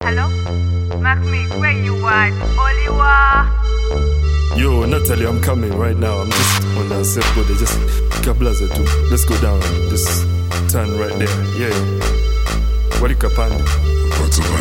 Hello? Macmic, where you at? Oliwa? Yo, Natalie, I'm coming right now. I'm just on the surfboard. Just Kablaza too. Let's go down. Just turn right there. Yeah. What you kapandi? What's up,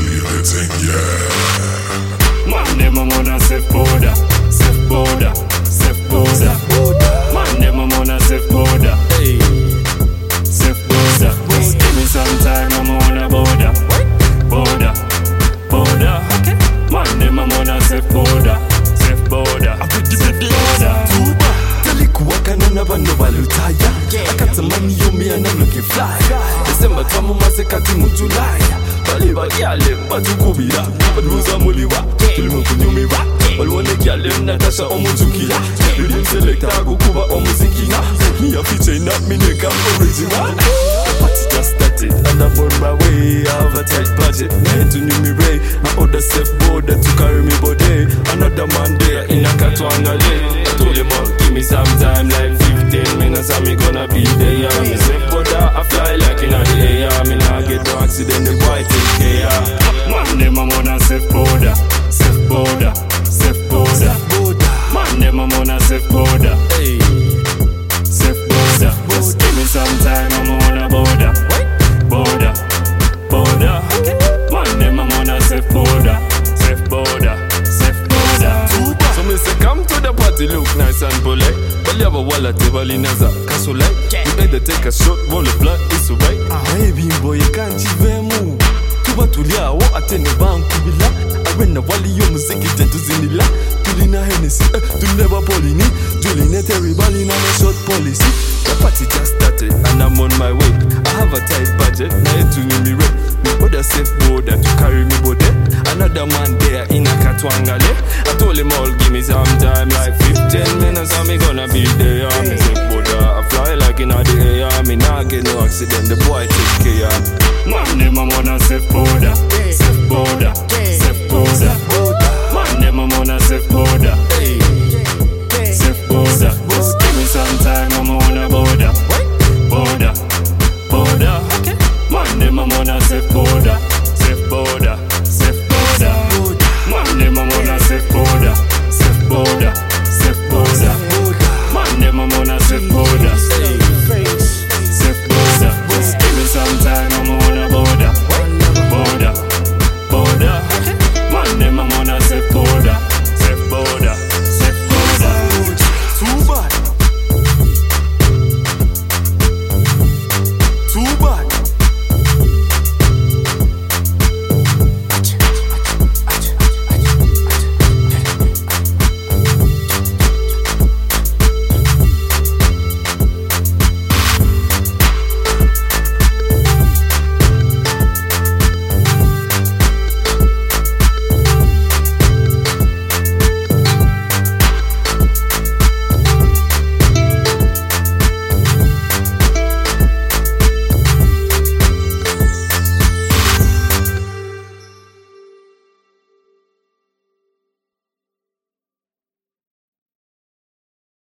yeah. Man, them I'm on a surfboarder. Surfboarder. Surfboarder. Man, them I'm on a surfboarder. Hey. Surfboarder. Give me some time, I'm on a border. Border. Border. Okay. Man, them I'm on a surfboarder. Surfboarder. Surfboarder. Kanana bano balutaya akatamani yomi ana looking fly December tamu masekati mu July bali bagyale batukubira baduza muliwa tulimu kunyumira balwone gyale Natasha omuzukira rhythm selector gukuba omuzikina me a feature not me nigga original party just started and I'm on my way I have a tight budget need to new me ray my other surfboard to carry me body another man there in a katwangale I told him all give me some time like 15 minutes and me gonna be there. Me surfboarder, I fly like in the air. Me nah get no accident, the boy take care. Man, them I'm on a surfboarder. Surfboarder. Surfboarder. Man, them I'm on a surfboarder. Hey. Surfboarder. Just give me some time, I'm on a border. Border. Border. Man, them I'm on a surfboarder. Surfboarder. Surfboarder. So me say come to the party, look nice and polite. But you have a wallet, table in as a castle light. You better take a shot, roll a blood, it's alright. Baby boy, you can't even move. Tuba tulia, wa atene bang kubila. Arena wali yo muziki tentu zinila. Tulina Hennessy, tu never polini. Juline everybody na no short policy. The party just started and I'm on my way. I have a tight budget, now you to me red. Me other surfboarder to carry me body. Another man there in a katwangale. I told him all give me some time like 15 minutes and me gonna be there. Me surfboarder, I fly like in the air. Me nah get no accident, the boy take care. Man, them I'm on a surfboard.